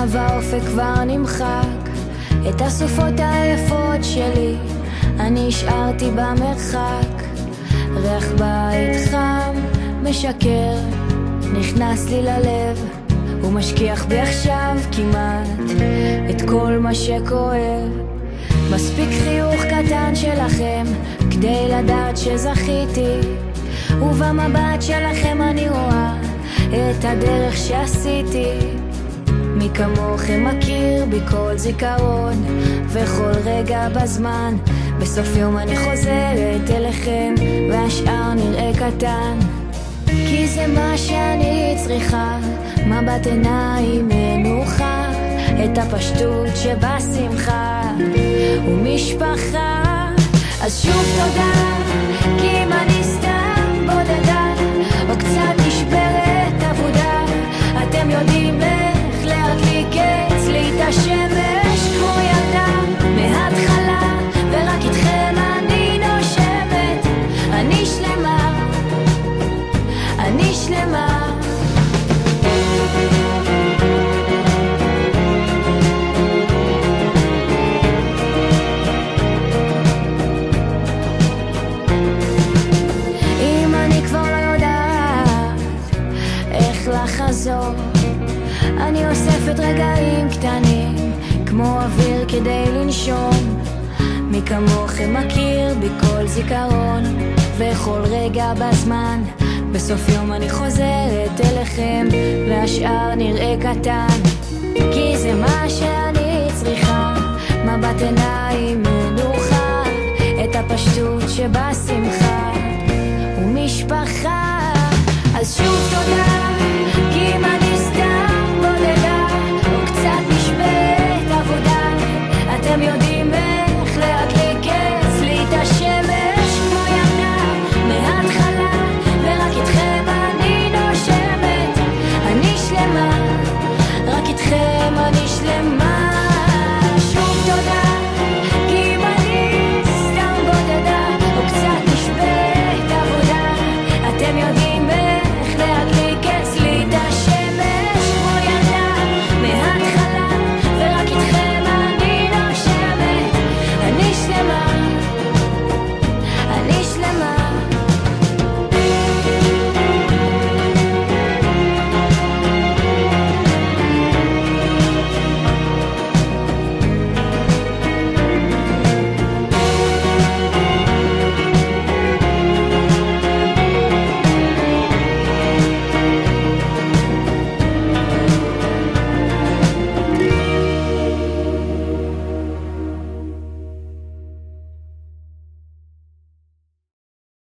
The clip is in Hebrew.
והאופק כבר נמחק, את הסופות היפות שלי אני השארתי במרחק. ריח בית חם משקר נכנס לי ללב, הוא משכיח בי עכשיו כמעט את כל מה שכואב. מספיק חיוך קטן שלכם כדי לדעת שזכיתי, ובמבט שלכם אני רואה את הדרך שעשיתי. מי כמוכם מכיר בי כל זיכרון וכל רגע בזמן, בסוף יום אני חוזרת אליכם והשאר נראה קטן. כי זה מה שאני צריכה, מבט עיניים מנוחה, את הפשטות שבשמחה ומשפחה. אז שוב תודה, כי אם אני סתם בודדה או קצת נשברת עבודה, אתם יודעים איך להדליק אצלי את השמש כמו ילדה מההתחלה, ורק איתכם אני נושמת. אני שלמה, אני שלמה. אם אני כבר לא יודעת איך לחזור, אני אוספת רגעים קטנים כמו אוויר כדי לנשום. מי כמוכם מכיר בי כל זיכרון וכל רגע בזמן, בסוף יום אני חוזרת אליכם והשאר נראה קטן. כי זה מה שאני צריכה, מבט עיניים מנוחה, את הפשטות שבשמחה ומשפחה. אז שוב תודה,